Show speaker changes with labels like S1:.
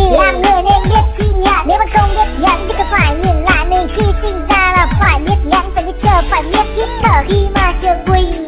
S1: Làm người nên biết chi nhận, nếu mà không biết nhận thì cứ phải nhìn lại mình. Khi sinh ra là phải biết nhẫn, phải biết chờ, phải biết hít thở khi mà trường quỳnh.